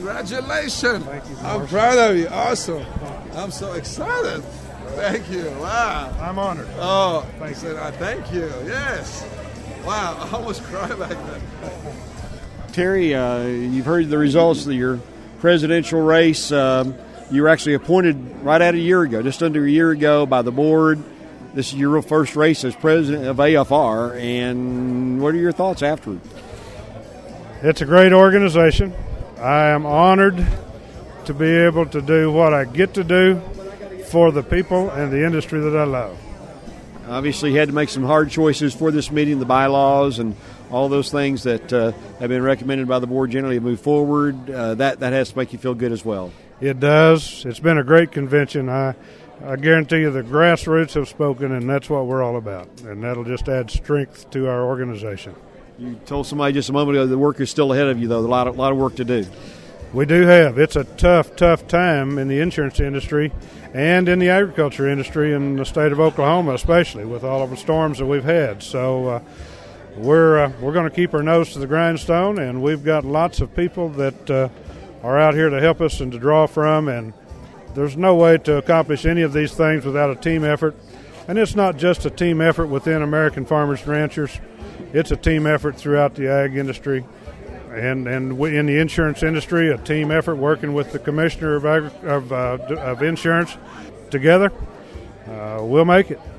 Congratulations. Thank you, I'm Morris. proud of you. Awesome. I'm so excited. Thank you. Wow. I'm honored. Oh, Thank you. Thank you. Yes. Wow. I almost cried back then. Terry, you've heard the results of your presidential race. You were actually appointed right at a year ago, just under a year ago, by the board. This is your real first race as president of AFR, and what are your thoughts afterward? It's a great organization. I am honored to be able to do what I get to do for the people and the industry that I love. Obviously, you had to make some hard choices for this meeting, the bylaws and all those things that have been recommended by the board generally to move forward. That has to make you feel good as well. It does. It's been a great convention. I guarantee you the grassroots have spoken, and that's what we're all about. And that'll just add strength to our organization. You told somebody just a moment ago the work is still ahead of you, though. A lot of work to do. We do have. It's a tough time in the insurance industry and in the agriculture industry in the state of Oklahoma, especially with all of the storms that we've had. So we're going to keep our nose to the grindstone, and we've got lots of people that are out here to help us and to draw from, and there's no way to accomplish any of these things without a team effort. And it's not just a team effort within American Farmers and Ranchers. It's a team effort throughout the ag industry and we, in the insurance industry, a team effort working with the Commissioner of Insurance. Together, we'll make it.